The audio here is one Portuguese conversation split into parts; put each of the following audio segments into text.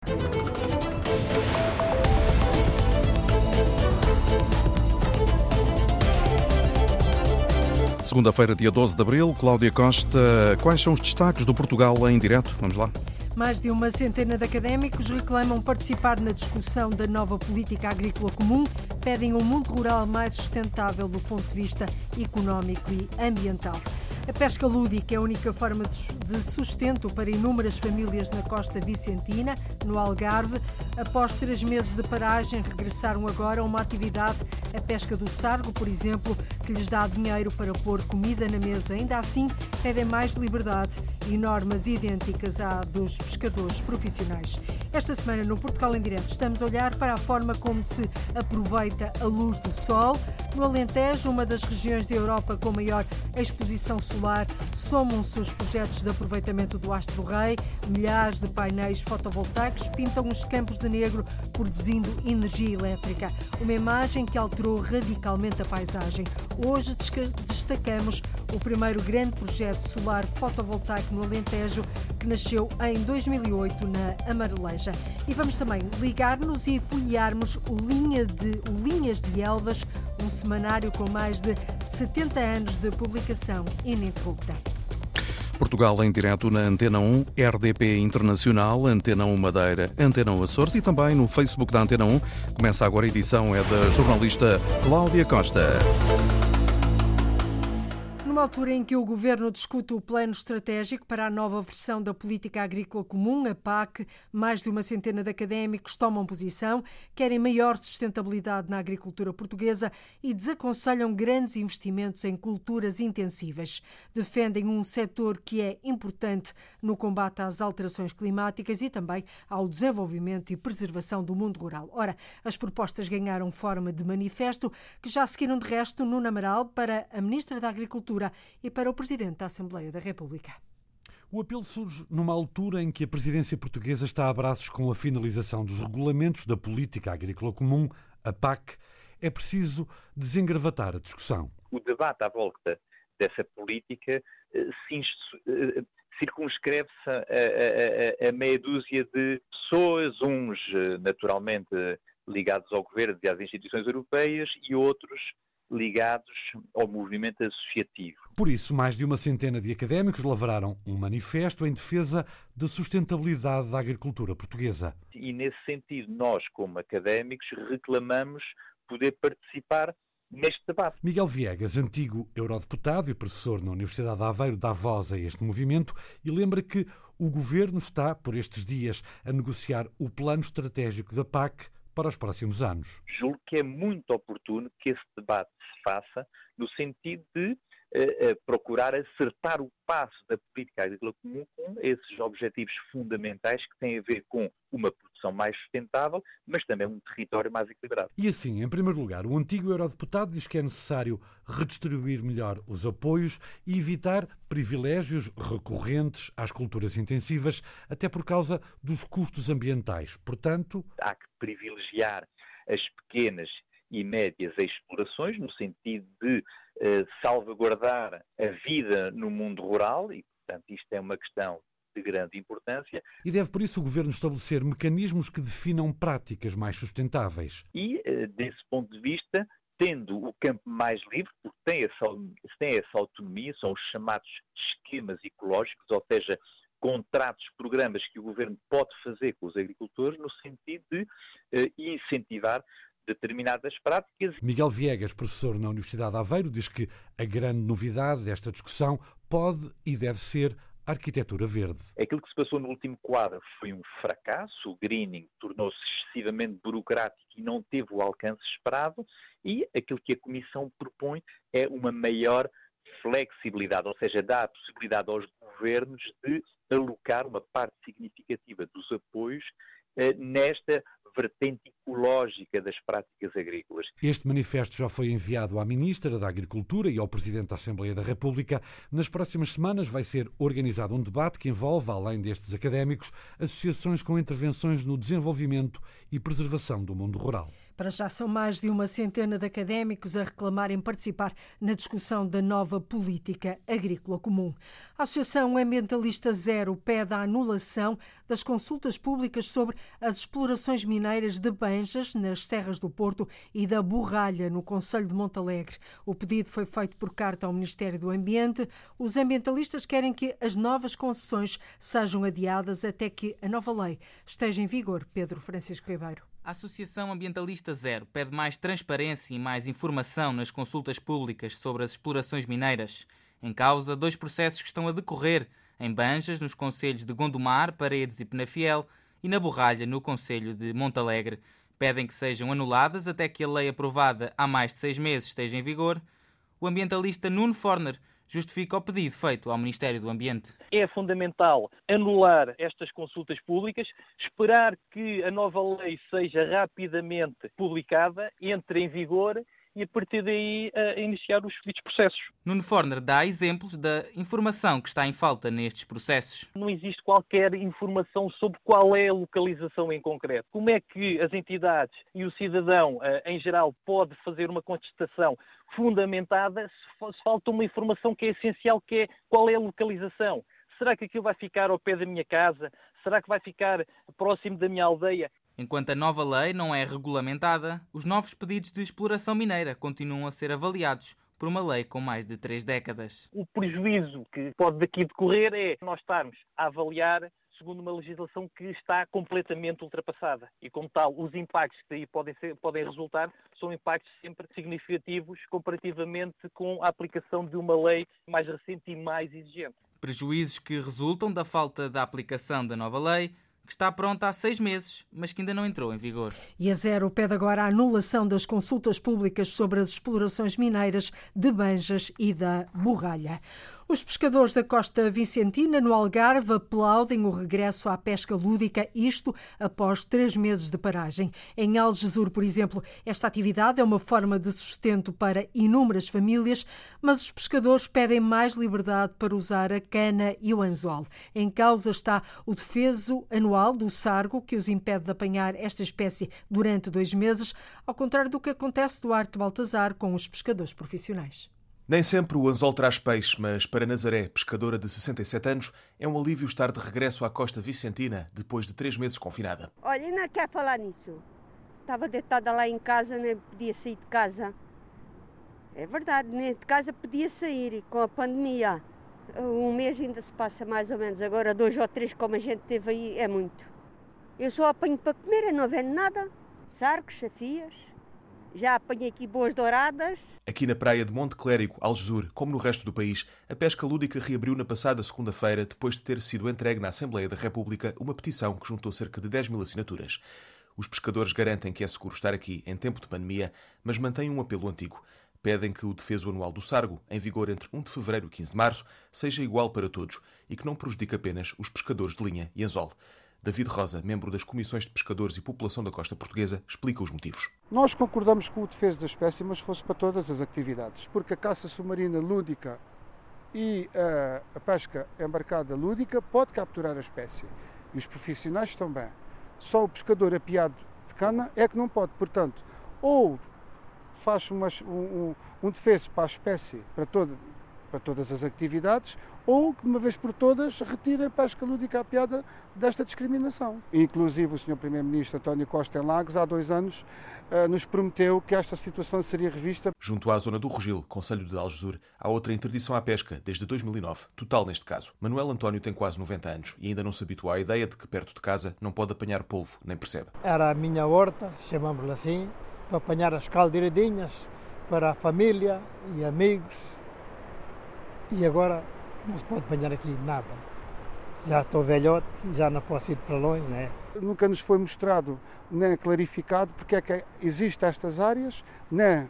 Segunda-feira, dia 12 de abril. Cláudia Costa, quais são os destaques do Portugal em direto? Vamos lá. Mais de uma centena de académicos reclamam participar na discussão da nova política agrícola comum, pedem um mundo rural mais sustentável do ponto de vista económico e ambiental. A pesca lúdica é a única forma de sustento para inúmeras famílias na costa vicentina, no Algarve. Após 3 meses de paragem, regressaram agora a uma atividade, a pesca do sargo, por exemplo, que lhes dá dinheiro para pôr comida na mesa. Ainda assim, pedem mais liberdade e normas idênticas à dos pescadores profissionais. Esta semana, no Portugal em Direto, estamos a olhar para a forma como se aproveita a luz do sol. No Alentejo, uma das regiões da Europa com maior exposição solar, somam-se os projetos de aproveitamento do Astro Rei. Milhares de painéis fotovoltaicos pintam os campos de negro, produzindo energia elétrica. Uma imagem que alterou radicalmente a paisagem. Hoje destacamos o primeiro grande projeto solar fotovoltaico no Alentejo, que nasceu em 2008 na Amareleja. E vamos também ligar-nos e folhearmos o Linhas de Elvas, um semanário com mais de 70 anos de publicação ininterrupta. Portugal em direto na Antena 1, RDP Internacional, Antena 1 Madeira, Antena 1 Açores e também no Facebook da Antena 1. Começa agora a edição, é da jornalista Cláudia Costa. Numa altura em que o Governo discute o plano estratégico para a nova versão da Política Agrícola Comum, a PAC, mais de uma centena de académicos tomam posição, querem maior sustentabilidade na agricultura portuguesa e desaconselham grandes investimentos em culturas intensivas. Defendem um setor que é importante no combate às alterações climáticas e também ao desenvolvimento e preservação do mundo rural. Ora, as propostas ganharam forma de manifesto que já seguiram de resto no Amaral para a Ministra da Agricultura e para o Presidente da Assembleia da República. O apelo surge numa altura em que a presidência portuguesa está a braços com a finalização dos regulamentos da Política Agrícola Comum, a PAC. É preciso desengravatar a discussão. O debate à volta dessa política circunscreve-se a meia dúzia de pessoas, uns naturalmente ligados ao governo e às instituições europeias e outros ligados ao movimento associativo. Por isso, mais de uma centena de académicos lavraram um manifesto em defesa da sustentabilidade da agricultura portuguesa. E, nesse sentido, nós, como académicos, reclamamos poder participar neste debate. Miguel Viegas, antigo eurodeputado e professor na Universidade de Aveiro, dá voz a este movimento e lembra que o Governo está, por estes dias, a negociar o plano estratégico da PAC para os próximos anos. Julgo que é muito oportuno que esse debate se faça no sentido de procurar acertar o passo da política agrícola comum com esses objetivos fundamentais que têm a ver com uma produção mais sustentável, mas também um território mais equilibrado. E assim, em primeiro lugar, o antigo eurodeputado diz que é necessário redistribuir melhor os apoios e evitar privilégios recorrentes às culturas intensivas, até por causa dos custos ambientais. Portanto, há que privilegiar as pequenas e médias explorações, no sentido de salvaguardar a vida no mundo rural e, portanto, isto é uma questão de grande importância. E deve, por isso, o Governo estabelecer mecanismos que definam práticas mais sustentáveis. E, desse ponto de vista, tendo o campo mais livre, porque tem essa autonomia, são os chamados esquemas ecológicos, ou seja, contratos, programas que o Governo pode fazer com os agricultores no sentido de incentivar determinadas práticas. Miguel Viegas, professor na Universidade de Aveiro, diz que a grande novidade desta discussão pode e deve ser a arquitetura verde. Aquilo que se passou no último quadro foi um fracasso. O greening tornou-se excessivamente burocrático e não teve o alcance esperado, e aquilo que a Comissão propõe é uma maior flexibilidade, ou seja, dá a possibilidade aos governos de alocar uma parte significativa dos apoios nesta vertente ecológica das práticas agrícolas. Este manifesto já foi enviado à Ministra da Agricultura e ao Presidente da Assembleia da República. Nas próximas semanas vai ser organizado um debate que envolve, além destes académicos, associações com intervenções no desenvolvimento e preservação do mundo rural. Para já são mais de uma centena de académicos a reclamarem participar na discussão da nova política agrícola comum. A Associação Ambientalista Zero pede a anulação das consultas públicas sobre as explorações mineiras de Banjas, nas Serras do Porto, e da Borralha, no concelho de Montalegre. O pedido foi feito por carta ao Ministério do Ambiente. Os ambientalistas querem que as novas concessões sejam adiadas até que a nova lei esteja em vigor. Pedro Francisco Ribeiro. A Associação Ambientalista Zero pede mais transparência e mais informação nas consultas públicas sobre as explorações mineiras. Em causa, 2 processos que estão a decorrer em Banjas, nos concelhos de Gondomar, Paredes e Penafiel, e na Borralha, no concelho de Montalegre. Pedem que sejam anuladas até que a lei aprovada há mais de 6 meses esteja em vigor. O ambientalista Nuno Forner justifica o pedido feito ao Ministério do Ambiente. É fundamental anular estas consultas públicas, esperar que a nova lei seja rapidamente publicada, entre em vigor e a partir daí iniciar os devidos processos. Nuno Forner dá exemplos da informação que está em falta nestes processos. Não existe qualquer informação sobre qual é a localização em concreto. Como é que as entidades e o cidadão, em geral, pode fazer uma contestação fundamentada se falta uma informação que é essencial, que é qual é a localização? Será que aquilo vai ficar ao pé da minha casa? Será que vai ficar próximo da minha aldeia? Enquanto a nova lei não é regulamentada, os novos pedidos de exploração mineira continuam a ser avaliados por uma lei com mais de 3 décadas. O prejuízo que pode daqui decorrer é nós estarmos a avaliar segundo uma legislação que está completamente ultrapassada. E, como tal, os impactos que daí podem resultar são impactos sempre significativos comparativamente com a aplicação de uma lei mais recente e mais exigente. Prejuízos que resultam da falta da aplicação da nova lei, que está pronta há 6 meses, mas que ainda não entrou em vigor. E a Zero pede agora a anulação das consultas públicas sobre as explorações mineiras de Banjas e da Borralha. Os pescadores da Costa Vicentina, no Algarve, aplaudem o regresso à pesca lúdica, isto após 3 meses de paragem. Em Algesur, por exemplo, esta atividade é uma forma de sustento para inúmeras famílias, mas os pescadores pedem mais liberdade para usar a cana e o anzol. Em causa está o defeso anual do sargo, que os impede de apanhar esta espécie durante 2 meses, ao contrário do que acontece do Arte Baltazar com os pescadores profissionais. Nem sempre o anzol traz peixe, mas para Nazaré, pescadora de 67 anos, é um alívio estar de regresso à Costa Vicentina depois de 3 meses confinada. Olha, não quer falar nisso. Estava deitada lá em casa, nem podia sair de casa. É verdade, nem de casa podia sair com a pandemia. 1 mês ainda se passa mais ou menos, agora 2 ou 3 como a gente teve aí é muito. Eu só apanho para comer, eu não vendo nada. Sargos, chafias, já apanhei aqui boas douradas. Aqui na praia de Monte Clérigo, Algesur, como no resto do país, a pesca lúdica reabriu na passada segunda-feira depois de ter sido entregue na Assembleia da República uma petição que juntou cerca de 10.000 assinaturas. Os pescadores garantem que é seguro estar aqui em tempo de pandemia, mas mantêm um apelo antigo. Pedem que o defeso anual do sargo, em vigor entre 1 de fevereiro e 15 de março, seja igual para todos e que não prejudique apenas os pescadores de linha e anzol. David Rosa, membro das Comissões de Pescadores e População da Costa Portuguesa, explica os motivos. Nós concordamos com o defeso da espécie, mas fosse para todas as atividades, porque a caça submarina lúdica e a pesca embarcada lúdica pode capturar a espécie. E os profissionais também. Só o pescador apiado de cana é que não pode. Portanto, ou faz um defeso para a espécie, para todas as atividades, ou, de uma vez por todas, retira a pesca lúdica apiada desta discriminação. Inclusive, o Sr. Primeiro-Ministro António Costa em Lagos, há 2 anos, nos prometeu que esta situação seria revista. Junto à zona do Rogil, concelho de Algesur, há outra interdição à pesca, desde 2009, total neste caso. Manuel António tem quase 90 anos e ainda não se habituou à ideia de que perto de casa não pode apanhar polvo, nem percebe. Era a minha horta, chamamos-lhe assim, para apanhar as caldeiradinhas para a família e amigos. E agora não se pode apanhar aqui nada. Já estou velhote, já não posso ir para longe, né? Nunca nos foi mostrado, nem clarificado, porque é que existem estas áreas, nem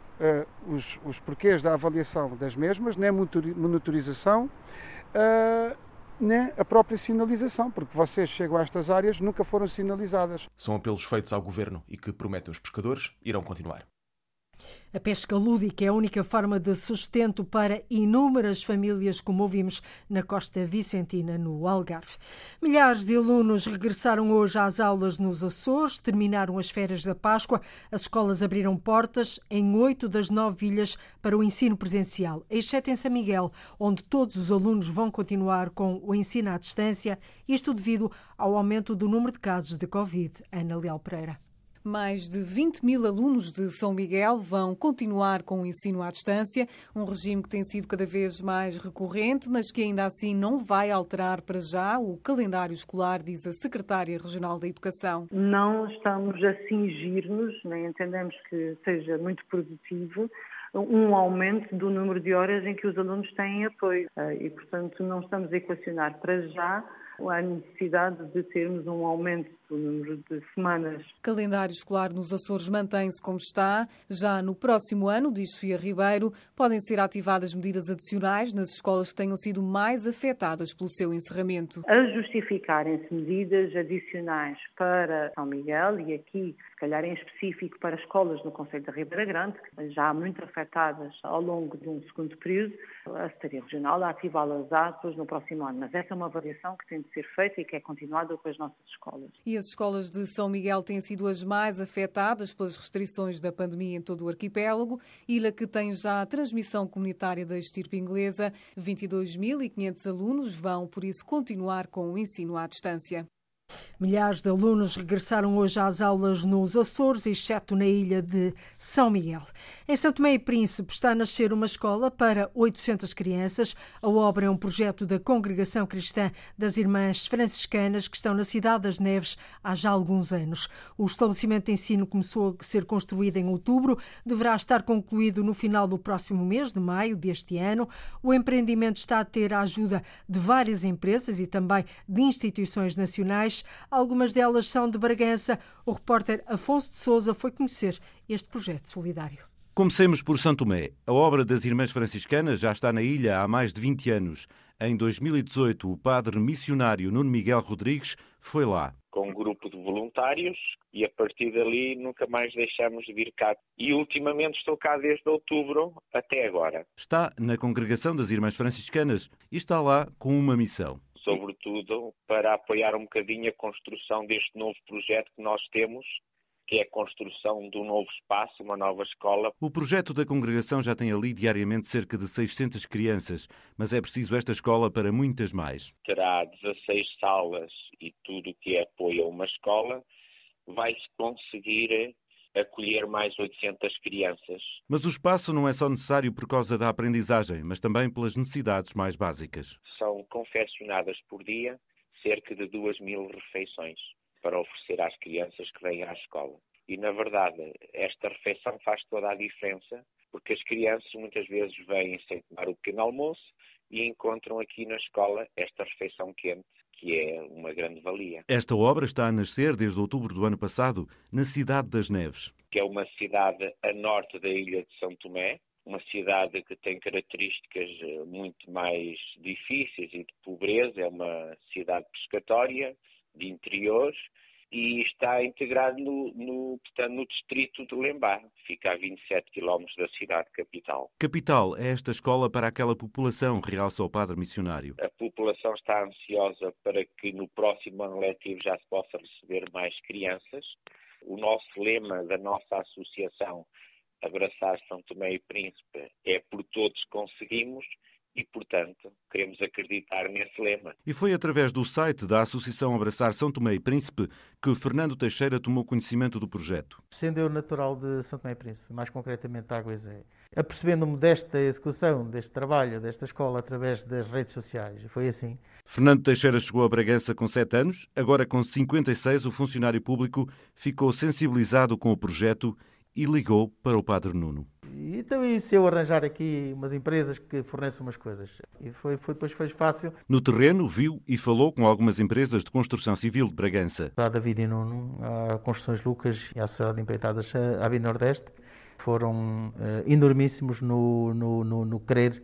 os porquês da avaliação das mesmas, nem monitorização, nem a própria sinalização, porque vocês chegam a estas áreas, nunca foram sinalizadas. São apelos feitos ao Governo e que prometem os pescadores irão continuar. A pesca lúdica é a única forma de sustento para inúmeras famílias, como ouvimos na costa vicentina, no Algarve. Milhares de alunos regressaram hoje às aulas nos Açores, terminaram as férias da Páscoa. As escolas abriram portas em 8 das 9 ilhas para o ensino presencial, exceto em São Miguel, onde todos os alunos vão continuar com o ensino à distância, isto devido ao aumento do número de casos de Covid. Ana Leal Pereira. Mais de 20 mil alunos de São Miguel vão continuar com o ensino à distância, um regime que tem sido cada vez mais recorrente, mas que ainda assim não vai alterar para já o calendário escolar, diz a Secretária Regional da Educação. Não estamos a cingir-nos, nem entendemos que seja muito produtivo um aumento do número de horas em que os alunos têm apoio e, portanto, não estamos a equacionar para já a necessidade de termos um aumento do número de semanas. O calendário escolar nos Açores mantém-se como está. Já no próximo ano, diz Sofia Ribeiro, podem ser ativadas medidas adicionais nas escolas que tenham sido mais afetadas pelo seu encerramento. A justificarem-se medidas adicionais para São Miguel e aqui, se calhar em específico para escolas no concelho da Ribeira Grande, que já muito afetadas ao longo de um segundo período, a Secretaria Regional a ativá-las depois no próximo ano. Mas essa é uma avaliação que tem de ser feita e que é continuada com as nossas escolas. E as escolas de São Miguel têm sido as mais afetadas pelas restrições da pandemia em todo o arquipélago, ilha que tem já a transmissão comunitária da estirpe inglesa. 22.500 alunos vão, por isso, continuar com o ensino à distância. Milhares de alunos regressaram hoje às aulas nos Açores, exceto na ilha de São Miguel. Em São Tomé e Príncipe está a nascer uma escola para 800 crianças. A obra é um projeto da Congregação Cristã das Irmãs Franciscanas, que estão na cidade das Neves há já alguns anos. O estabelecimento de ensino começou a ser construído em outubro, deverá estar concluído no final do próximo mês de maio deste ano. O empreendimento está a ter a ajuda de várias empresas e também de instituições nacionais. Algumas delas são de Bragança. O repórter Afonso de Sousa foi conhecer este projeto solidário. Comecemos por São Tomé. A obra das Irmãs Franciscanas já está na ilha há mais de 20 anos. Em 2018, o padre missionário Nuno Miguel Rodrigues foi lá. Com um grupo de voluntários e a partir dali nunca mais deixamos de vir cá. E ultimamente estou cá desde outubro até agora. Está na Congregação das Irmãs Franciscanas e está lá com uma missão. Sobretudo para apoiar um bocadinho a construção deste novo projeto que nós temos, que é a construção de um novo espaço, uma nova escola. O projeto da congregação já tem ali diariamente cerca de 600 crianças, mas é preciso esta escola para muitas mais. Terá 16 salas e tudo o que é apoio a uma escola, vai-se conseguir acolher mais 800 crianças. Mas o espaço não é só necessário por causa da aprendizagem, mas também pelas necessidades mais básicas. São confeccionadas por dia cerca de 2.000 refeições para oferecer às crianças que vêm à escola. E, na verdade, esta refeição faz toda a diferença, porque as crianças muitas vezes vêm sem tomar o pequeno almoço e encontram aqui na escola esta refeição quente, que é uma grande valia. Esta obra está a nascer desde outubro do ano passado, na cidade das Neves. Que é uma cidade a norte da ilha de São Tomé, uma cidade que tem características muito mais difíceis e de pobreza, é uma cidade pescatória, de interior, e está integrado no distrito de Lembá. Fica a 27 km da cidade capital. Capital é esta escola para aquela população, realça o padre missionário. A população está ansiosa para que no próximo ano letivo já se possa receber mais crianças. O nosso lema da nossa associação, Abraçar São Tomé e Príncipe, é por todos conseguimos. E, portanto, queremos acreditar nesse lema. E foi através do site da Associação Abraçar São Tomé e Príncipe que Fernando Teixeira tomou conhecimento do projeto. Sendo eu natural de São Tomé e Príncipe, mais concretamente de Aguizé, apercebendo-me desta execução, deste trabalho, desta escola através das redes sociais, foi assim. Fernando Teixeira chegou a Bragança com 7 anos, agora com 56 o funcionário público ficou sensibilizado com o projeto e ligou para o padre Nuno. Então, e se eu arranjar aqui umas empresas que fornecem umas coisas? E depois foi fácil. No terreno, viu e falou com algumas empresas de construção civil de Bragança. A David e Nuno, a Construções Lucas e a Sociedade de Empreitadas AB Nordeste foram enormíssimos no querer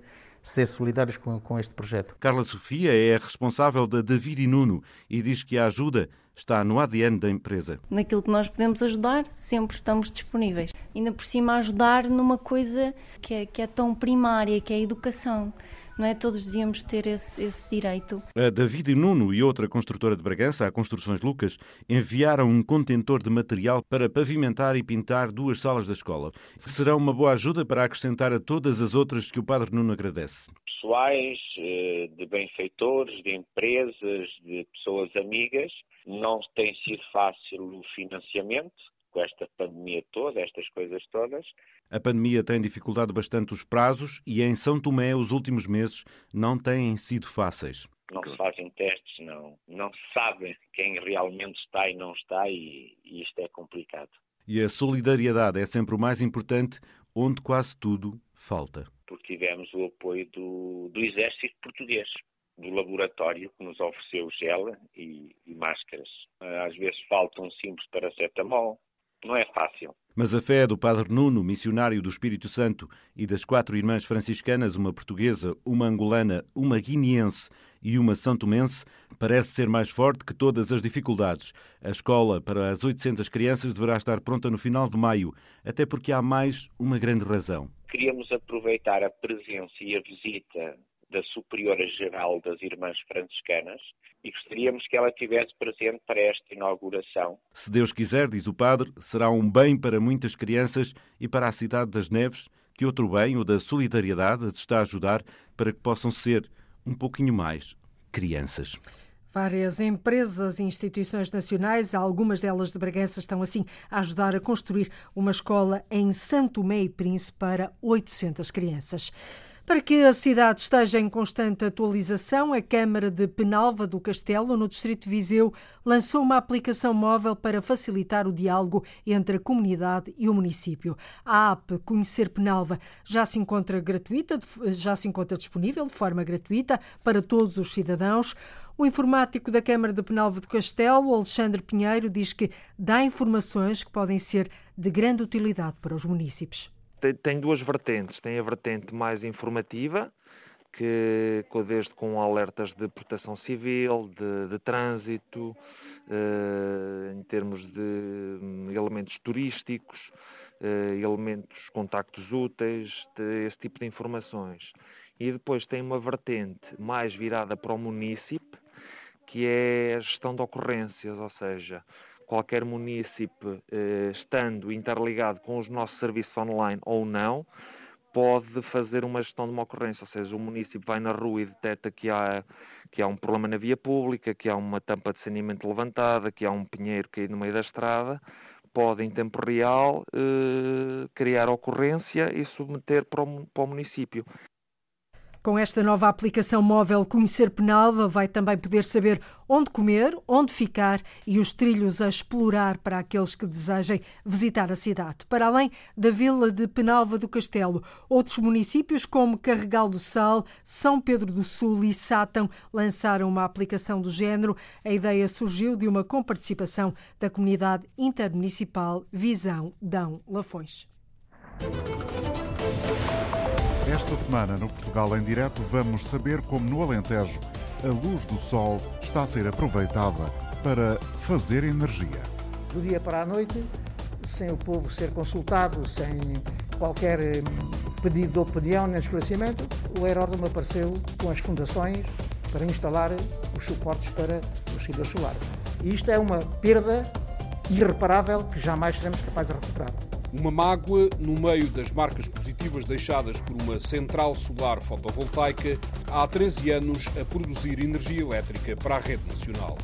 ser solidários com este projeto. Carla Sofia é responsável da David e Nuno e diz que a ajuda está no ADN da empresa. Naquilo que nós podemos ajudar, sempre estamos disponíveis. Ainda por cima ajudar numa coisa que é tão primária, que é a educação. Não é? Todos devíamos ter esse direito. A David e Nuno e outra construtora de Bragança, a Construções Lucas, enviaram um contentor de material para pavimentar e pintar 2 salas da escola. Será uma boa ajuda para acrescentar a todas as outras que o Padre Nuno agradece. Pessoais, de benfeitores, de empresas, de pessoas amigas. Não tem sido fácil o financiamento com esta pandemia toda, estas coisas todas. A pandemia tem dificultado bastante os prazos e em São Tomé os últimos meses não têm sido fáceis. Não se fazem testes, não se sabe quem realmente está e não está e isto é complicado. E a solidariedade é sempre o mais importante, onde quase tudo falta. Porque tivemos o apoio do Exército Português, do laboratório que nos ofereceu gel e máscaras. Às vezes falta um simples paracetamol. Não é fácil. Mas a fé do Padre Nuno, missionário do Espírito Santo, e das 4 irmãs franciscanas, uma portuguesa, uma angolana, uma guineense e uma santomense, parece ser mais forte que todas as dificuldades. A escola para as 800 crianças deverá estar pronta no final de maio, até porque há mais uma grande razão. Queríamos aproveitar a presença e a visita da Superiora-Geral das Irmãs Franciscanas e gostaríamos que ela estivesse presente para esta inauguração. Se Deus quiser, diz o Padre, será um bem para muitas crianças e para a Cidade das Neves, que outro bem, o da solidariedade, as está a ajudar para que possam ser um pouquinho mais crianças. Várias empresas e instituições nacionais, algumas delas de Bragança, estão assim a ajudar a construir uma escola em Santo Tomé e Príncipe para 800 crianças. Para que a cidade esteja em constante atualização, a Câmara de Penalva do Castelo, no distrito de Viseu, lançou uma aplicação móvel para facilitar o diálogo entre a comunidade e o município. A app Conhecer Penalva já se encontra disponível de forma gratuita para todos os cidadãos. O informático da Câmara de Penalva do Castelo, Alexandre Pinheiro, diz que dá informações que podem ser de grande utilidade para os munícipes. Tem 2 vertentes. Tem a vertente mais informativa, que desde com alertas de proteção civil, de trânsito, em termos de elementos turísticos, elementos, contactos úteis, esse tipo de informações. E depois tem uma vertente mais virada para o munícipe, que é a gestão de ocorrências, ou seja, qualquer munícipe, estando interligado com os nossos serviços online ou não, pode fazer uma gestão de uma ocorrência. Ou seja, o munícipe vai na rua e detecta que há um problema na via pública, que há uma tampa de saneamento levantada, que há um pinheiro caído no meio da estrada, pode, em tempo real, criar a ocorrência e submeter para o município. Com esta nova aplicação móvel Conhecer Penalva, vai também poder saber onde comer, onde ficar e os trilhos a explorar para aqueles que desejem visitar a cidade. Para além da vila de Penalva do Castelo, outros municípios como Carregal do Sal, São Pedro do Sul e Sátão lançaram uma aplicação do género. A ideia surgiu de uma comparticipação da comunidade intermunicipal Visão Dão Lafões. Esta semana, no Portugal em Direto, vamos saber como no Alentejo a luz do sol está a ser aproveitada para fazer energia. Do dia para a noite, sem o povo ser consultado, sem qualquer pedido de opinião nem esclarecimento, o Aeródromo apareceu com as fundações para instalar os suportes para os raios solares. E isto é uma perda irreparável que jamais seremos capazes de recuperar. Uma mágoa no meio das marcas positivas deixadas por uma central solar fotovoltaica há 13 anos a produzir energia elétrica para a rede nacional.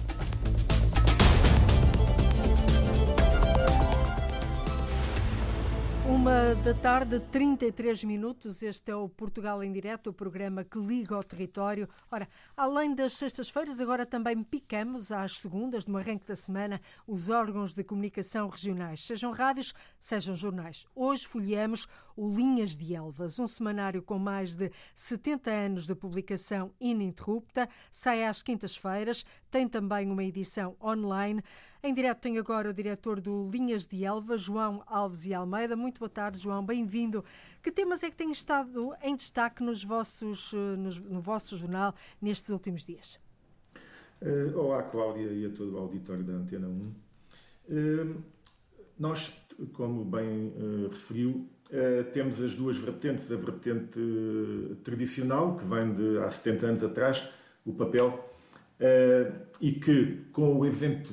1:33. Este é o Portugal em Direto, o programa que liga ao território. Ora, além das sextas-feiras, agora também picamos às segundas, no arranque da semana, os órgãos de comunicação regionais, sejam rádios, sejam jornais. Hoje folheamos o Linhas de Elvas, um semanário com mais de 70 anos de publicação ininterrupta, sai às quintas-feiras, tem também uma edição online. Em direto tem agora o diretor do Linhas de Elva, João Alves e Almeida. Muito boa tarde, João, bem-vindo. Que temas é que têm estado em destaque no vosso jornal nestes últimos dias? Olá, Cláudia, e a todo o auditório da Antena 1. Nós, como bem referiu, temos as duas vertentes. A vertente tradicional, que vem de há 70 anos atrás, o papel, e que, com o advento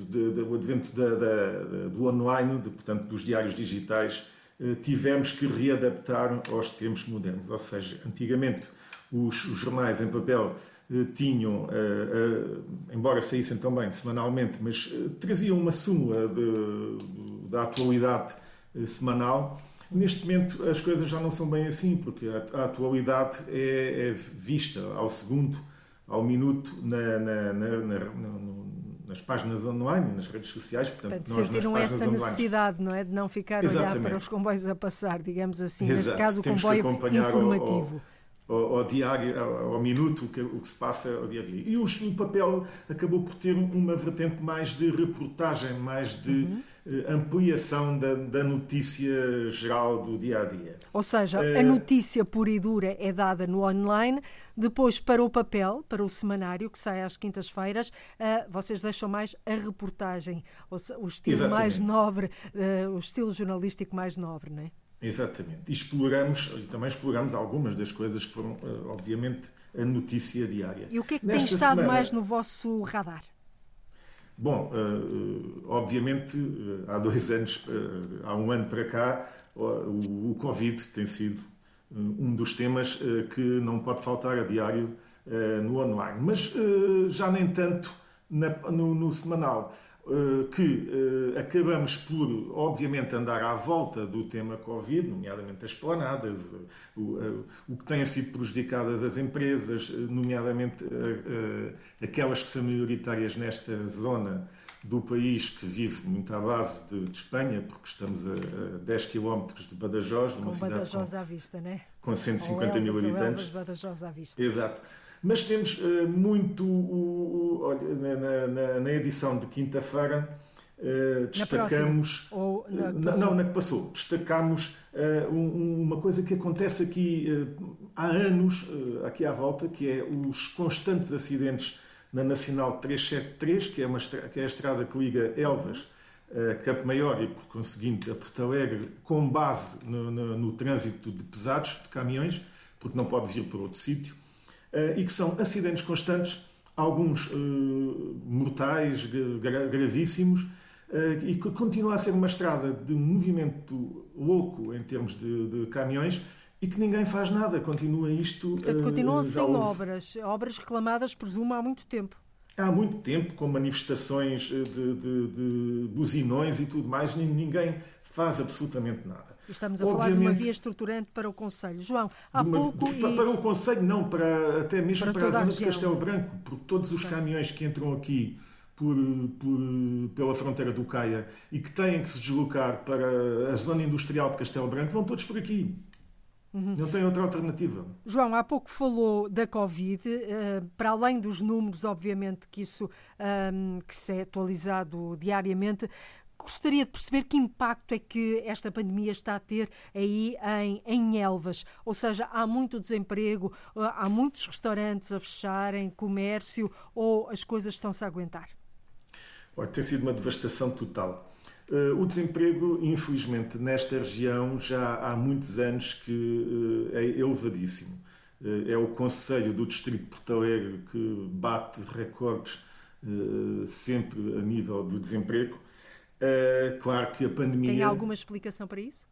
do online, portanto, dos diários digitais, tivemos que readaptar aos tempos modernos. Ou seja, antigamente os jornais em papel tinham, embora saíssem também semanalmente, mas traziam uma súmula da atualidade semanal. Neste momento as coisas já não são bem assim, porque a atualidade é vista ao segundo, ao minuto, nas páginas online, nas redes sociais. Portanto, nós sentiram essa necessidade, não é? De não ficar a olhar para os comboios a passar, digamos assim, neste caso o comboio informativo. Ao diário, ao minuto, o que se passa ao dia a dia. E o papel acabou por ter uma vertente mais de reportagem, mais de ampliação da notícia geral do dia a dia. Ou seja, a notícia pura e dura é dada no online, depois para o papel, para o semanário, que sai às quintas-feiras, vocês deixam mais a reportagem, o estilo mais nobre, o estilo jornalístico mais nobre, não é? Exatamente. E também exploramos algumas das coisas que foram, obviamente, a notícia diária. E o que é que tem estado mais no vosso radar? Bom, obviamente, há um ano para cá, o Covid tem sido um dos temas que não pode faltar a diário no online. Mas já nem tanto no semanal. Que acabamos por, obviamente, andar à volta do tema Covid, nomeadamente as esplanadas, o que têm sido prejudicadas as empresas, nomeadamente aquelas que são maioritárias nesta zona do país, que vive muito à base de Espanha, porque estamos a 10 km de Badajoz, numa cidade Badajoz à vista, né? Com 150 mil habitantes. Badajoz à vista. Exato. Mas temos muito, na edição de quinta-feira, destacamos... Na que passou. Destacamos uma coisa que acontece aqui há anos, aqui à volta, que é os constantes acidentes na Nacional 373, que é a estrada que liga Elvas, Campo Maior e, por conseguinte, a Porto Alegre, com base no trânsito de pesados, de caminhões, porque não pode vir por outro sítio. E que são acidentes constantes, alguns mortais, gravíssimos, e que continua a ser uma estrada de movimento louco em termos de caminhões e que ninguém faz nada. Continua isto... Portanto, continuam sem obras reclamadas, presumo, há muito tempo. Há muito tempo, com manifestações de buzinões e tudo mais, ninguém faz absolutamente nada. Estamos a falar de uma via estruturante para o Concelho. João, há pouco... Para o Concelho não, até mesmo para a zona de Castelo Branco, porque todos os caminhões que entram aqui pela fronteira do Caia e que têm que se deslocar para a zona industrial de Castelo Branco vão todos por aqui. Não tem outra alternativa. João, há pouco falou da Covid, para além dos números, obviamente, que isso que se é atualizado diariamente. Gostaria de perceber que impacto é que esta pandemia está a ter aí em Elvas. Ou seja, há muito desemprego, há muitos restaurantes a fecharem, comércio, ou as coisas estão-se a aguentar? Tem sido uma devastação total. O desemprego, infelizmente, nesta região já há muitos anos que é elevadíssimo. É o concelho do distrito de Porto Alegre que bate recordes sempre a nível do desemprego. Claro que a pandemia... Tem alguma explicação para isso?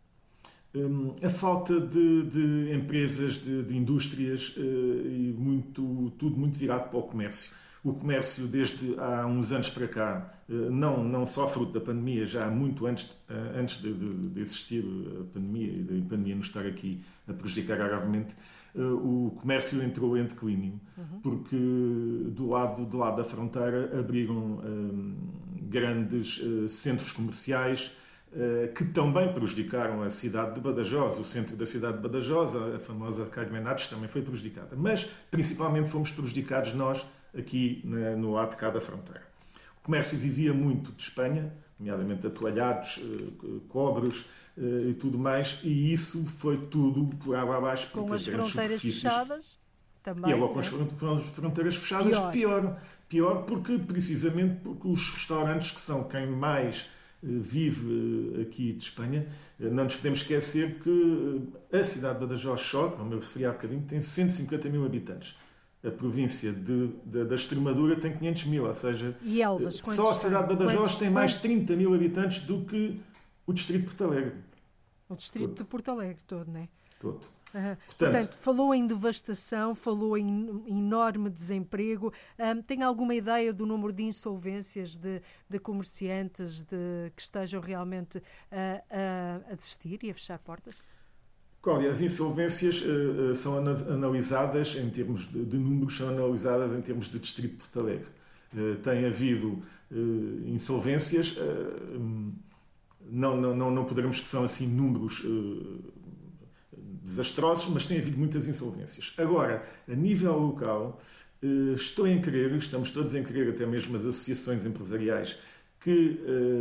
A falta de empresas, de indústrias e tudo muito virado para o comércio. O comércio, desde há uns anos para cá, não só fruto da pandemia, já muito antes de existir a pandemia e da pandemia nos estar aqui a prejudicar gravemente, o comércio entrou em declínio, porque do lado da fronteira abriram grandes centros comerciais que também prejudicaram a cidade de Badajoz. O centro da cidade de Badajoz, a famosa Carmenatos, também foi prejudicada. Mas, principalmente, fomos prejudicados nós, aqui no lado de cá da fronteira. comércio vivia muito de Espanha, nomeadamente atoalhados, cobros e tudo mais, e isso foi tudo por água abaixo. Com as fronteiras fechadas também. E agora com as fronteiras fechadas, pior precisamente porque os restaurantes, que são quem mais vive aqui de Espanha, não nos podemos esquecer que a cidade de Badajoz só, como eu referi há bocadinho, tem 150 mil habitantes. A província da Extremadura tem 500 mil, ou seja, Elvas, só a cidade de Badajoz tem mais 30 mil habitantes do que o distrito de Porto Alegre. O distrito de Porto Alegre todo, não é? Todo. Portanto, falou em devastação, falou em enorme desemprego. Tem alguma ideia do número de insolvências de comerciantes que estejam realmente a desistir e a fechar portas? Cláudia, as insolvências são analisadas em termos de números, são analisadas em termos de distrito de Porto Alegre. Tem havido insolvências, não poderemos que são assim números desastrosos, mas tem havido muitas insolvências. Agora, a nível local, estamos todos em crer, até mesmo as associações empresariais, que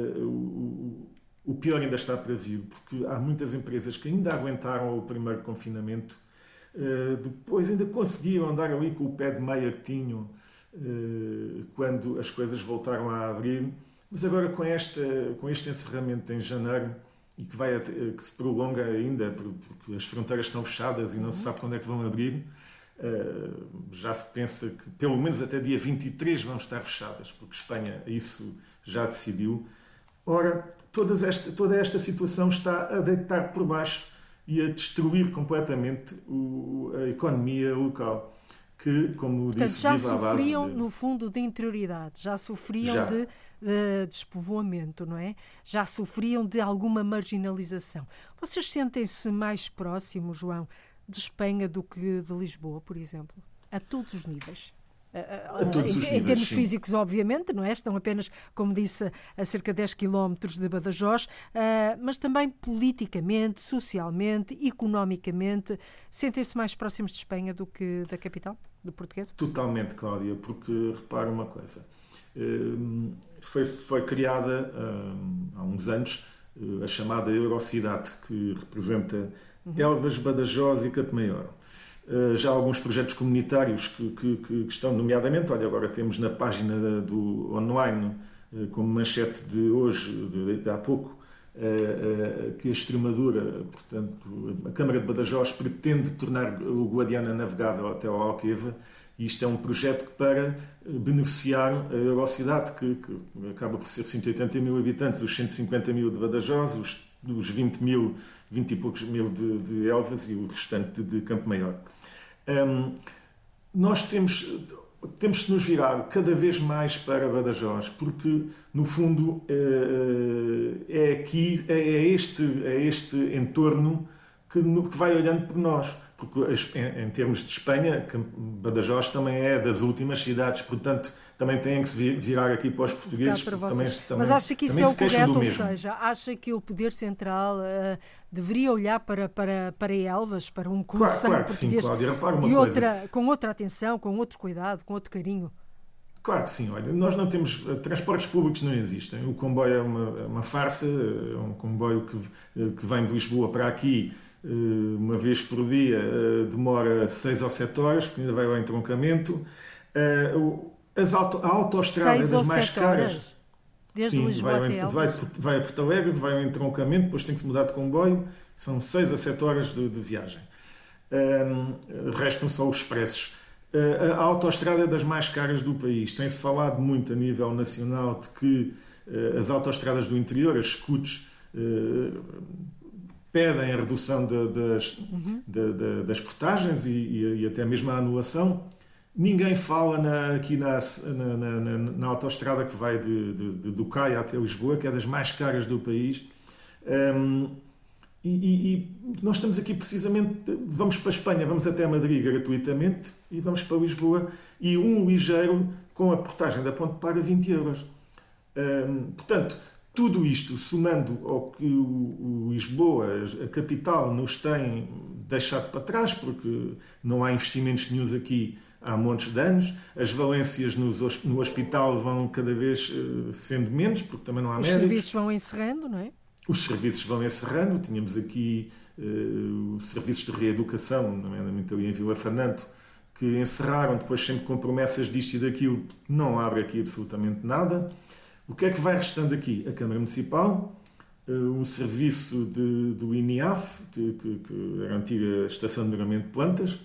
o pior ainda está para vir, porque há muitas empresas que ainda aguentaram o primeiro confinamento, depois ainda conseguiram andar ali com o pé de meia que tinham quando as coisas voltaram a abrir, mas agora com este encerramento em janeiro, e que se prolonga ainda, porque as fronteiras estão fechadas e não se sabe quando é que vão abrir. Já se pensa que pelo menos até dia 23 vão estar fechadas, porque Espanha isso já decidiu. Ora, toda esta situação está a deitar por baixo e a destruir completamente a economia local, que, como disse, já sofriam, no fundo, de interioridade, já sofriam de despovoamento, não é? Já sofriam de alguma marginalização. Vocês sentem-se mais próximos, João, de Espanha do que de Lisboa, por exemplo? A todos os níveis. Em termos físicos, obviamente, não é? Estão apenas, como disse, a cerca de 10 quilómetros de Badajoz, mas também politicamente, socialmente, economicamente, sentem-se mais próximos de Espanha do que da capital, do português? Totalmente, Cláudia, porque repara uma coisa. Foi criada há uns anos a chamada Eurocidade, que representa Elvas, Badajoz e Campo Maior. Já há alguns projetos comunitários que estão, nomeadamente, olha, agora temos na página do online, como manchete de hoje, de há pouco, que a Extremadura, portanto, a Câmara de Badajoz pretende tornar o Guadiana navegável até ao Alqueva. E isto é um projeto para beneficiar a Eurocidade, que acaba por ser 180 mil habitantes, os 150 mil de Badajoz, os 20 e poucos mil de Elvas e o restante de Campo Maior. Nós temos que nos virar cada vez mais para Badajoz, porque, no fundo, é este entorno que vai olhando por nós. Porque, em termos de Espanha, Badajoz também é das últimas cidades, portanto, também têm que se virar aqui para os portugueses. Mas acha que isso é o correto? Ou seja, acha que o Poder Central deveria olhar para Elvas, para um conselho português, com outra atenção, com outro cuidado, com outro carinho? Claro que sim. Olha, nós não temos... Transportes públicos não existem. O comboio é uma farsa. É um comboio que vem de Lisboa para aqui uma vez por dia, demora 6 ou 7 horas, porque ainda vai ao entroncamento. A autoestrada é das mais caras. Desde Lisboa até Elvas? Vai a Porto Alegre, vai ao entroncamento, depois tem que se mudar de comboio. São 6 a 7 horas de viagem. Restam só os expressos. A autoestrada é das mais caras do país. Tem-se falado muito a nível nacional de que as autoestradas do interior, as SCUTs, pedem a redução das portagens e até mesmo a anulação. Ninguém fala aqui na autoestrada que vai do Caia até Lisboa, que é das mais caras do país. E nós estamos aqui precisamente, vamos para a Espanha, vamos até Madrid gratuitamente e vamos para Lisboa, e um ligeiro com a portagem da Ponte para 20 euros. Portanto, tudo isto, somando ao que o Lisboa, a capital, nos tem deixado para trás, porque não há investimentos nenhuns aqui há montes de anos. As valências no hospital vão cada vez sendo menos, porque também não há médicos. Os serviços vão encerrando, não é? Os serviços vão encerrando. Tínhamos aqui os serviços de reeducação, nomeadamente ali em Vila Fernando, que encerraram, depois sempre com promessas disto e daquilo. Não abre aqui absolutamente nada. O que é que vai restando aqui? A Câmara Municipal, um serviço do INIAF, que era a antiga Estação de Melhoramento de Plantas,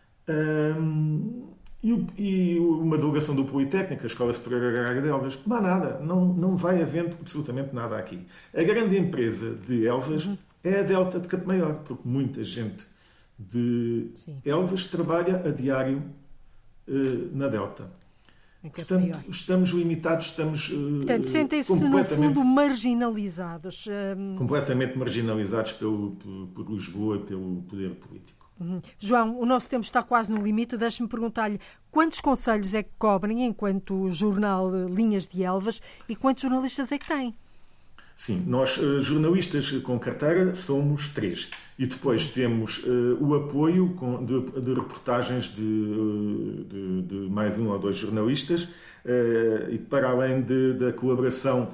e uma delegação do Politécnico, a Escola Superior Agrária de Elvas. Não há nada, não vai havendo absolutamente nada aqui. A grande empresa de Elvas é a Delta de Campo Maior, porque muita gente de Elvas trabalha a diário na Delta. Portanto, estamos limitados, Portanto, sentem-se, no fundo, marginalizados. Completamente marginalizados por Lisboa e pelo poder político. João, o nosso tempo está quase no limite. Deixe-me perguntar-lhe quantos conselhos é que cobrem enquanto jornal Linhas de Elvas e quantos jornalistas é que têm? Sim, nós jornalistas com carteira somos 3 e depois temos o apoio de reportagens de mais 1 ou 2 jornalistas e para além da colaboração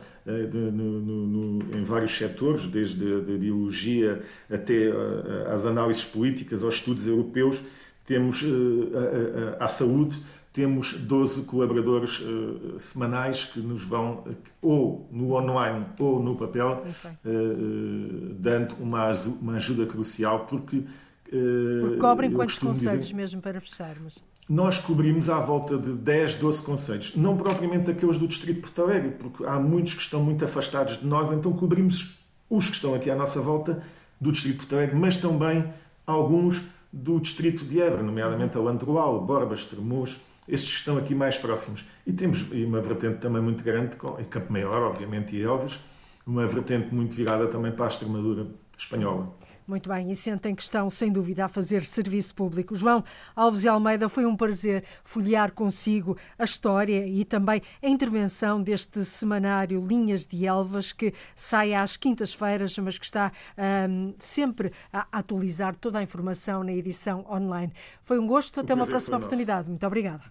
em vários setores, desde a biologia até às análises políticas, aos estudos europeus, temos à saúde. Temos 12 colaboradores semanais que nos vão, ou no online ou no papel, dando uma ajuda crucial, porque cobrem quantos conselhos mesmo para fecharmos? Nós cobrimos à volta de 10, 12 conselhos. Não propriamente aqueles do Distrito de Porto Alegre, porque há muitos que estão muito afastados de nós, então cobrimos os que estão aqui à nossa volta do Distrito de Porto Alegre, mas também alguns do Distrito de Évora, nomeadamente a Landroal, Borbas, Termos, estes que estão aqui mais próximos. E temos uma vertente também muito grande, em Campo Maior, obviamente, e Elvas, uma vertente muito virada também para a Extremadura espanhola. Muito bem, e sentem que estão, sem dúvida, a fazer serviço público. João Alves e Almeida, foi um prazer folhear consigo a história e também a intervenção deste semanário Linhas de Elvas, que sai às quintas-feiras, mas que está sempre a atualizar toda a informação na edição online. Foi um gosto, até uma próxima oportunidade. Muito obrigada.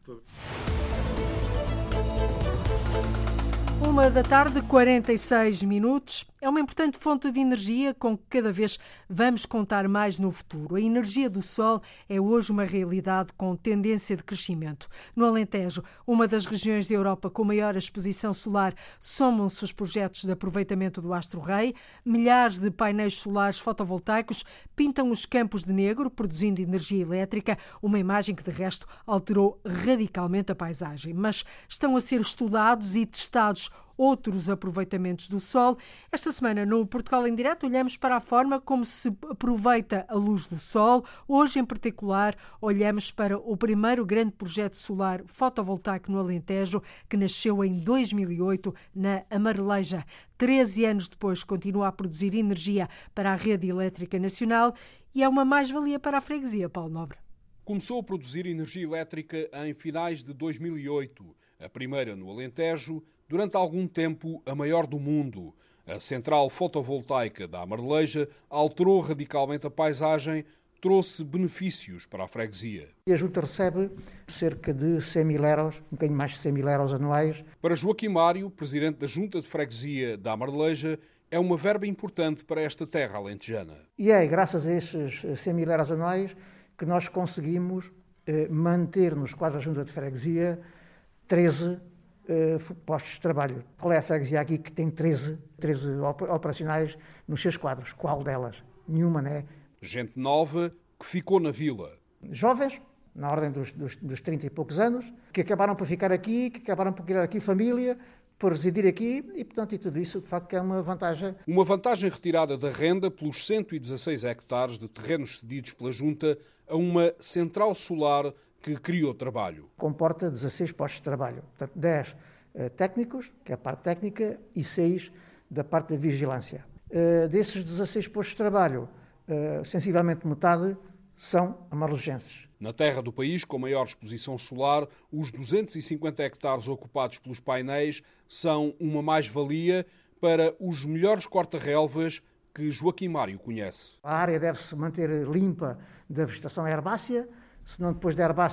1h, 46 minutos. É uma importante fonte de energia com que cada vez vamos contar mais no futuro. A energia do sol é hoje uma realidade com tendência de crescimento. No Alentejo, uma das regiões da Europa com maior exposição solar, somam-se os projetos de aproveitamento do astro-rei. Milhares de painéis solares fotovoltaicos pintam os campos de negro, produzindo energia elétrica, uma imagem que, de resto, alterou radicalmente a paisagem. Mas estão a ser estudados e testados outros aproveitamentos do sol. Esta semana, no Portugal em Direto, olhamos para a forma como se aproveita a luz do sol. Hoje, em particular, olhamos para o primeiro grande projeto solar fotovoltaico no Alentejo, que nasceu em 2008, na Amareleja. 13 anos depois, continua a produzir energia para a rede elétrica nacional e é uma mais-valia para a freguesia, Paulo Nobre. Começou a produzir energia elétrica em finais de 2008, a primeira no Alentejo, durante algum tempo a maior do mundo. A central fotovoltaica da Amareleja alterou radicalmente a paisagem, trouxe benefícios para a freguesia. A Junta recebe cerca de 100 mil euros, um bocadinho mais de 100 mil euros anuais. Para Joaquim Mário, presidente da Junta de Freguesia da Amareleja, é uma verba importante para esta terra alentejana. E é graças a esses 100 mil euros anuais que nós conseguimos manter nos quadros da Junta de Freguesia 13 postos de trabalho. Qual é a freguesia aqui que tem 13 operacionais nos seus quadros? Qual delas? Nenhuma, não é? Gente nova que ficou na vila. Jovens, na ordem dos 30 e poucos anos, que acabaram por ficar aqui, que acabaram por criar aqui família, por residir aqui e, portanto, e tudo isso, de facto, é uma vantagem. Uma vantagem retirada da renda pelos 116 hectares de terrenos cedidos pela Junta a uma central solar que criou trabalho. Comporta 16 postos de trabalho, portanto 10 técnicos, que é a parte técnica, e 6 da parte da vigilância. Desses 16 postos de trabalho, sensivelmente metade são amarelejenses. Na terra do país com maior exposição solar, os 250 hectares ocupados pelos painéis são uma mais-valia para os melhores corta-relvas que Joaquim Mário conhece. A área deve-se manter limpa da vegetação herbácea, senão depois da herbácea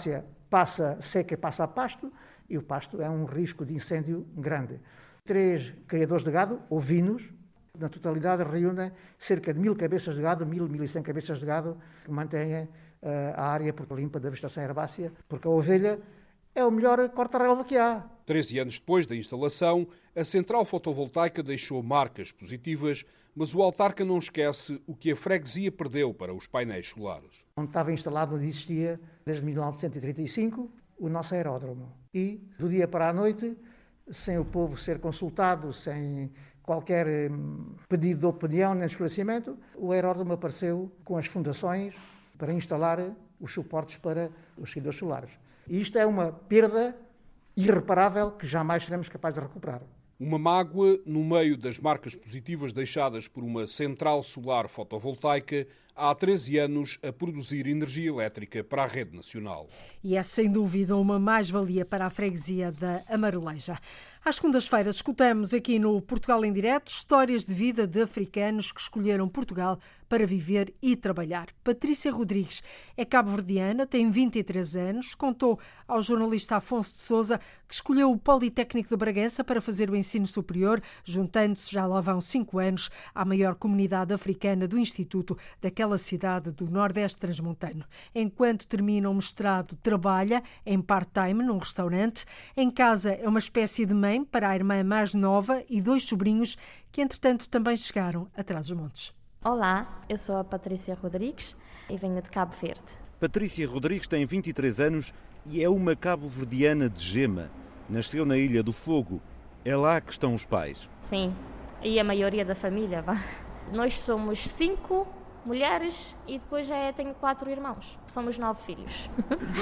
passa seca, passa a pasto, e o pasto é um risco de incêndio grande. 3 criadores de gado, ovinos, na totalidade reúnem cerca de 1.000 cabeças de gado, 1.100 cabeças de gado, que mantêm a área limpa da vegetação herbácea, porque a ovelha é o melhor corta-relva que há. 13 anos depois da instalação, a central fotovoltaica deixou marcas positivas, mas o autarca não esquece o que a freguesia perdeu para os painéis solares. Onde estava instalado, onde existia, desde 1935, o nosso aeródromo. E, do dia para a noite, sem o povo ser consultado, sem qualquer pedido de opinião nem esclarecimento, o aeródromo apareceu com as fundações para instalar os suportes para os seguidores solares. E isto é uma perda irreparável que jamais seremos capazes de recuperar. Uma mágoa no meio das marcas positivas deixadas por uma central solar fotovoltaica há 13 anos a produzir energia elétrica para a rede nacional. E é sem dúvida uma mais-valia para a freguesia da Amareleja. Às segundas-feiras escutamos aqui no Portugal em Direto histórias de vida de africanos que escolheram Portugal para viver e trabalhar. Patrícia Rodrigues é cabo-verdiana, tem 23 anos, contou ao jornalista Afonso de Sousa que escolheu o Politécnico de Bragança para fazer o ensino superior, juntando-se, já lá vão 5 anos, à maior comunidade africana do Instituto daquela cidade do Nordeste Transmontano. Enquanto termina o mestrado, trabalha em part-time num restaurante. Em casa é uma espécie de mãe para a irmã mais nova e 2 sobrinhos que, entretanto, também chegaram atrás dos montes. Olá, eu sou a Patrícia Rodrigues e venho de Cabo Verde. Patrícia Rodrigues tem 23 anos e é uma cabo-verdiana de gema. Nasceu na Ilha do Fogo. É lá que estão os pais. Sim, e a maioria da família. Nós somos 5 mulheres e depois tenho 4 irmãos. Somos 9 filhos.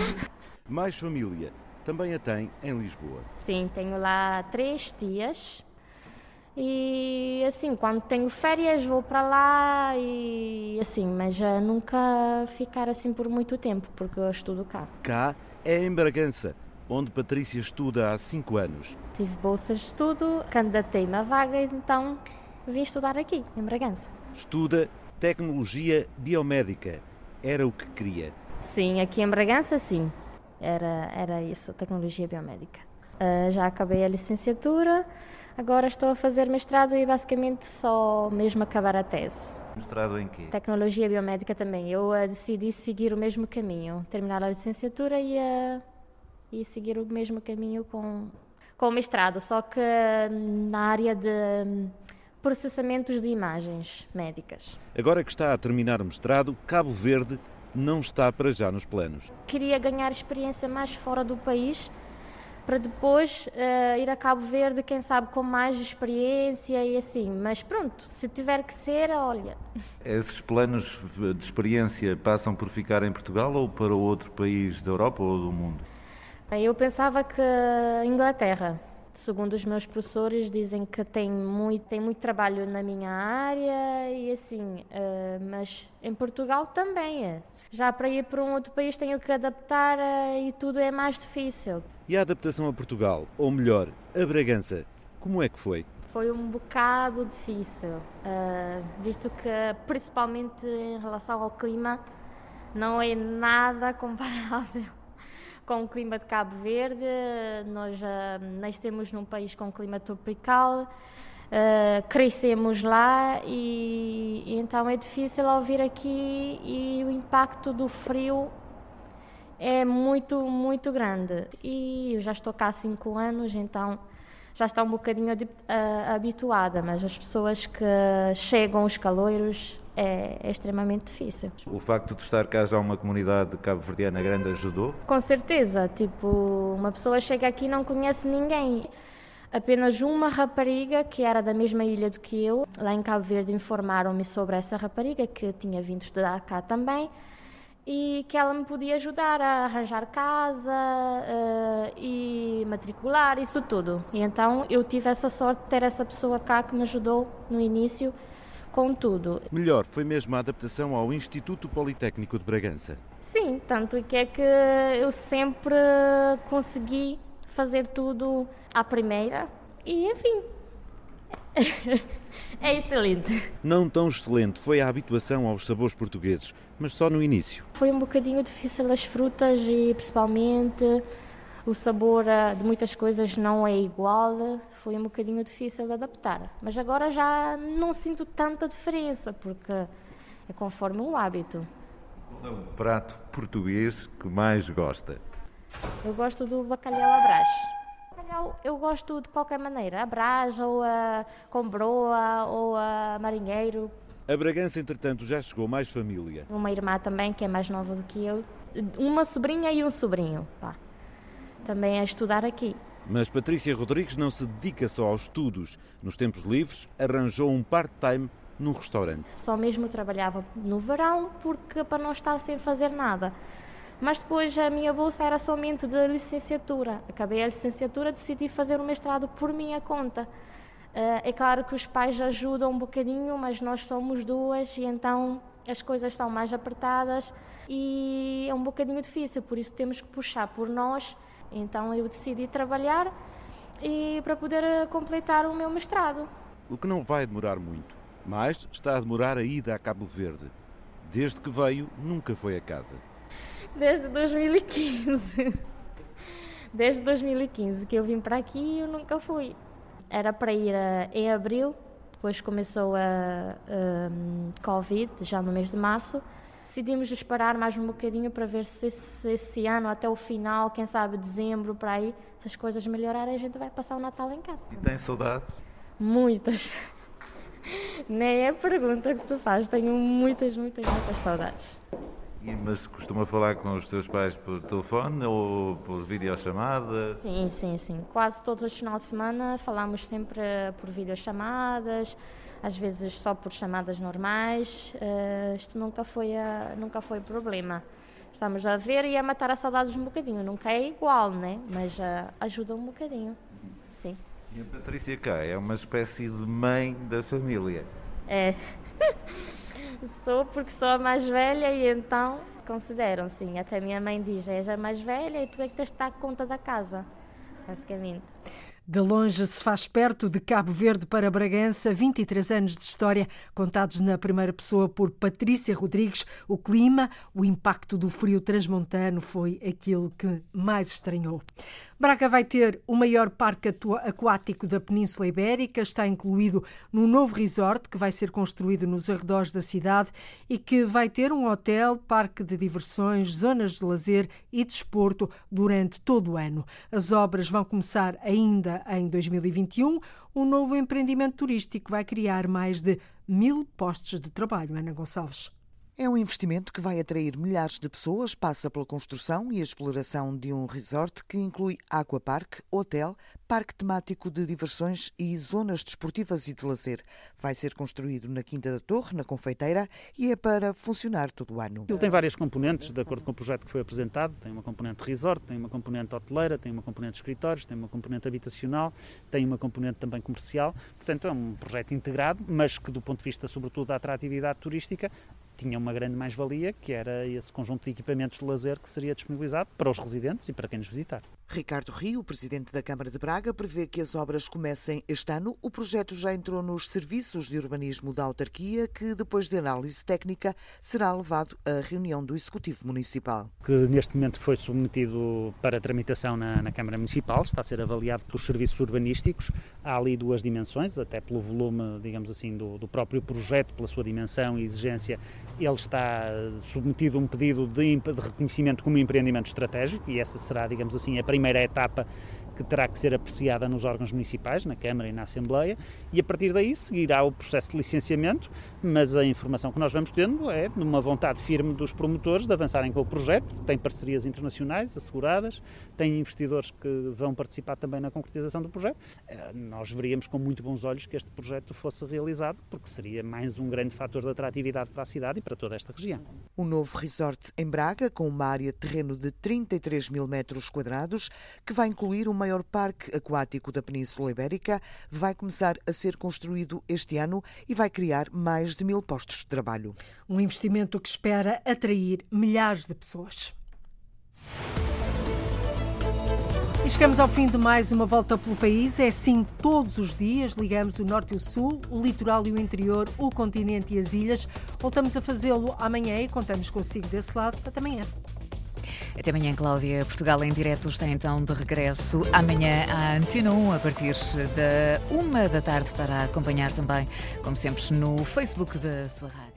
Mais família. Também a tem em Lisboa. Sim, tenho lá 3 tias. E assim, quando tenho férias vou para lá e assim, mas nunca ficar assim por muito tempo, porque eu estudo cá. Cá é em Bragança, onde Patrícia estuda há 5 anos. Tive bolsas de estudo, candidatei-me à vaga e então vim estudar aqui, em Bragança. Estuda tecnologia biomédica. Era o que queria. Sim, aqui em Bragança sim, era isso, tecnologia biomédica. Já acabei a licenciatura. Agora estou a fazer mestrado e basicamente só mesmo acabar a tese. Mestrado em quê? Tecnologia biomédica também. Eu decidi seguir o mesmo caminho, terminar a licenciatura e seguir o mesmo caminho com o mestrado, só que na área de processamentos de imagens médicas. Agora que está a terminar o mestrado, Cabo Verde não está para já nos planos. Queria ganhar experiência mais fora do país, para depois ir a Cabo Verde, quem sabe com mais experiência e assim. Mas pronto, se tiver que ser, olha. Esses planos de experiência passam por ficar em Portugal ou para outro país da Europa ou do mundo? Eu pensava que Inglaterra. Segundo os meus professores, dizem que tem muito trabalho na minha área e assim, mas em Portugal também é. Já para ir para um outro país tenho que adaptar e tudo é mais difícil. E a adaptação a Portugal, ou melhor, a Bragança, como é que foi? Foi um bocado difícil, visto que principalmente em relação ao clima não é nada comparável com o clima de Cabo Verde. Nós nascemos num país com clima tropical, crescemos lá e então é difícil ao vir aqui e o impacto do frio é muito, muito grande. E eu já estou cá há 5 anos, então já está um bocadinho habituada, mas as pessoas que chegam, os caloiros, é extremamente difícil. O facto de estar cá já uma comunidade cabo-verdiana grande ajudou? Com certeza, uma pessoa chega aqui e não conhece ninguém. Apenas uma rapariga que era da mesma ilha do que eu, lá em Cabo Verde, informaram-me sobre essa rapariga que tinha vindo estudar cá também e que ela me podia ajudar a arranjar casa e matricular, isso tudo. E então eu tive essa sorte de ter essa pessoa cá que me ajudou no início com tudo. Melhor foi mesmo a adaptação ao Instituto Politécnico de Bragança. Sim, tanto que é que eu sempre consegui fazer tudo à primeira e, enfim, É excelente. Não tão excelente foi a habituação aos sabores portugueses, mas só no início. Foi um bocadinho difícil as frutas e principalmente o sabor de muitas coisas não é igual. Foi um bocadinho difícil de adaptar. Mas agora já não sinto tanta diferença, porque é conforme o hábito. Qual é o prato português que mais gosta? Eu gosto do bacalhau à Brás. Bacalhau eu gosto de qualquer maneira, a Brás ou com broa ou a marinheiro. A Bragança, entretanto, já chegou mais família. Uma irmã também, que é mais nova do que eu. Uma sobrinha e um sobrinho. Também a estudar aqui. Mas Patrícia Rodrigues não se dedica só aos estudos. Nos tempos livres, arranjou um part-time num restaurante. Só mesmo trabalhava no verão, porque para não estar sem fazer nada. Mas depois a minha bolsa era somente de licenciatura. Acabei a licenciatura, decidi fazer o mestrado por minha conta. É claro que os pais ajudam um bocadinho, mas nós somos duas e então as coisas são mais apertadas e é um bocadinho difícil, por isso temos que puxar por nós. Então eu decidi trabalhar para poder completar o meu mestrado. O que não vai demorar muito, mas está a demorar a ida a Cabo Verde. Desde que veio, nunca foi a casa. Desde 2015. Desde 2015 que eu vim para aqui e eu nunca fui. Era para ir em abril, depois começou a Covid, já no mês de março. Decidimos esperar mais um bocadinho para ver se esse ano, até o final, quem sabe dezembro, para aí, se as coisas melhorarem, a gente vai passar o Natal em casa. E tem saudades? Muitas. Nem é pergunta que se faz, tenho muitas saudades. Mas costuma falar com os teus pais por telefone ou por videochamada? Sim. Quase todos os finais de semana falamos sempre por videochamadas, às vezes só por chamadas normais. Isto nunca foi problema. Estamos a ver e a matar as saudades um bocadinho. Nunca é igual, né? Mas ajuda um bocadinho. Sim. E a Patrícia cá é uma espécie de mãe da família. É. Sou porque sou a mais velha e então consideram, sim. Até a minha mãe diz, és a mais velha e tu é que tens de estar conta da casa, basicamente. De longe se faz perto, de Cabo Verde para Bragança, 23 anos de história, contados na primeira pessoa por Patrícia Rodrigues. O clima, o impacto do frio transmontano foi aquilo que mais estranhou. Braga vai ter o maior parque aquático da Península Ibérica, está incluído num novo resort que vai ser construído nos arredores da cidade e que vai ter um hotel, parque de diversões, zonas de lazer e desporto durante todo o ano. As obras vão começar ainda em 2021. Um novo empreendimento turístico vai criar mais de 1.000 postos de trabalho. Ana Gonçalves. É um investimento que vai atrair milhares de pessoas, passa pela construção e a exploração de um resort que inclui aquapark, hotel, parque temático de diversões e zonas desportivas e de lazer. Vai ser construído na Quinta da Torre, na Confeiteira, e é para funcionar todo o ano. Ele tem várias componentes, de acordo com o projeto que foi apresentado. Tem uma componente resort, tem uma componente hoteleira, tem uma componente de escritórios, tem uma componente habitacional, tem uma componente também comercial. Portanto, é um projeto integrado, mas que, do ponto de vista, sobretudo, da atratividade turística, tinha uma grande mais-valia, que era esse conjunto de equipamentos de lazer que seria disponibilizado para os residentes e para quem nos visitar. Ricardo Rio, presidente da Câmara de Braga, prevê que as obras comecem este ano. O projeto já entrou nos serviços de urbanismo da autarquia, que depois de análise técnica será levado à reunião do Executivo Municipal. Que neste momento foi submetido para tramitação na Câmara Municipal, está a ser avaliado pelos serviços urbanísticos. Há ali duas dimensões, até pelo volume, digamos assim, do próprio projeto, pela sua dimensão e exigência. Ele está submetido a um pedido de reconhecimento como empreendimento estratégico e essa será, digamos assim, a primeira etapa que terá que ser apreciada nos órgãos municipais, na Câmara e na Assembleia, e a partir daí seguirá o processo de licenciamento, mas a informação que nós vamos tendo é de uma vontade firme dos promotores de avançarem com o projeto. Tem parcerias internacionais asseguradas, tem investidores que vão participar também na concretização do projeto. Nós veríamos com muito bons olhos que este projeto fosse realizado, porque seria mais um grande fator de atratividade para a cidade e para toda esta região. Um novo resort em Braga, com uma área de terreno de 33 mil metros quadrados, que vai incluir o maior parque aquático da Península Ibérica, vai começar a ser construído este ano e vai criar mais de 1.000 postos de trabalho. Um investimento que espera atrair milhares de pessoas. E chegamos ao fim de mais uma volta pelo país. É assim todos os dias. Ligamos o norte e o sul, o litoral e o interior, o continente e as ilhas. Voltamos a fazê-lo amanhã e contamos consigo desse lado. Até amanhã. Até amanhã, Cláudia. Portugal em direto está então de regresso amanhã à Antena 1 a partir da 1 da tarde para acompanhar também, como sempre, no Facebook da sua rádio.